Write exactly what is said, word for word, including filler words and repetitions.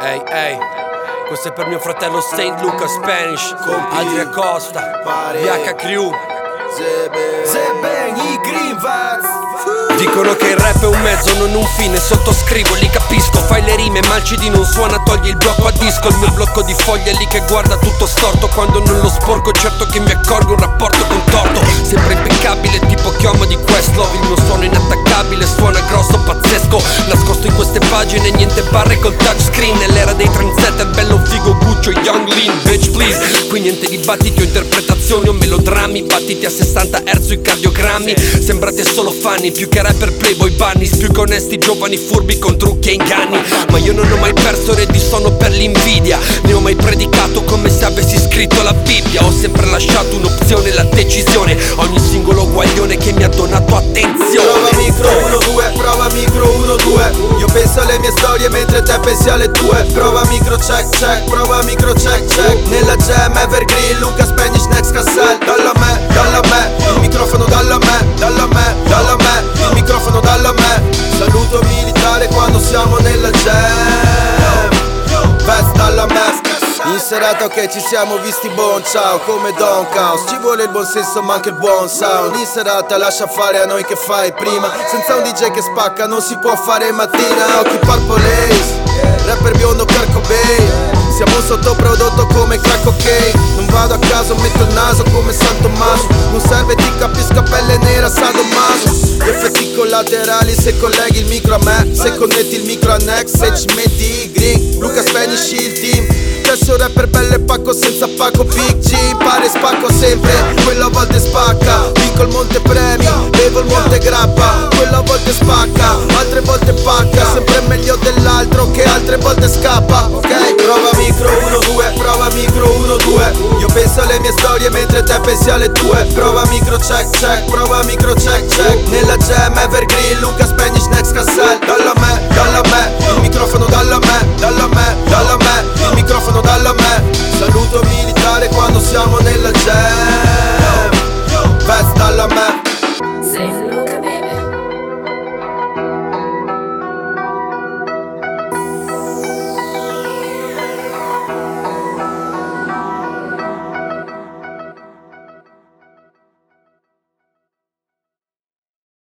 Ehi, ehi, questo è per mio fratello Saint Luca Spanish, Adria Costa, B H Crew, Zeben, i Green Vats. Dicono che il rap è un mezzo, non un fine, sottoscrivo, li capisco. Fai le rime, ma il C D non suona, togli il blocco a disco. Il mio blocco di foglie è lì che guarda tutto storto. Quando non lo sporco, certo che mi accorgo un rapporto contorto. Sempre impeccabile, tipo Chioma di Questlove. Il mio suono inattaccabile, suona grosso, pazzesco. Nascosto in queste pagine, niente barre col touchscreen. Nell'era dei trendsetter, bello figo, Guccio, Young Lean, bitch please. Qui niente dibattiti o interpretazioni o melodrammi. Battiti a sessanta hertz sui cardiogrammi. Sembrate solo fanni, più che rapper playboy bunnies. Più che onesti giovani furbi con trucchi e inganni. Ma io non ho mai perso re di sonno per l'invidia. Ne ho mai predicato come se avessi scritto la Bibbia. Ho sempre lasciato un'opzione, la decisione. Ogni singolo guaglione che mi ha donato attenzione. Prova micro uno due, prova micro uno due. Io penso alle mie storie mentre te pensi alle tue. Prova micro check check, prova micro check check. Nella jam evergreen, Luca Spanish next Cassell. Dalla me, dalla me, il microfono dalla me, dalla me, dalla me, il microfono dalla me. Saluto militare quando siamo nella jam. Vest dalla me. In serata che ci siamo visti buon ciao come Don Caos. Ci vuole il buon senso ma anche il buon sound. In serata lascia fare a noi che fai prima. Senza un D J che spacca non si può fare mattina. Occhi Purple Haze, rapper biondo per Cobain. Siamo un sottoprodotto come crack cocaine. Non vado a caso, metto il naso come San Tommaso. Non serve ti capisca pelle nera, sadomaso. Effetti collaterali se colleghi il micro a me. Se connetti il micro a Next, se ci metti i green. Luca Spanish il team. Adesso rapper bello e pacco senza pacco. Big G, pare spacco sempre. Quello a volte spacca. Vinco il monte premi, bevo il monte grappa. Quello a volte spacca, altre volte pacca. Sempre meglio dell'altro che altre volte scappa. Ok, prova micro uno due, prova micro uno due. Io penso alle mie storie mentre te pensi alle tue. Prova micro check check, prova micro check check. Nella jam evergreen, Luca Spanish next Cassell.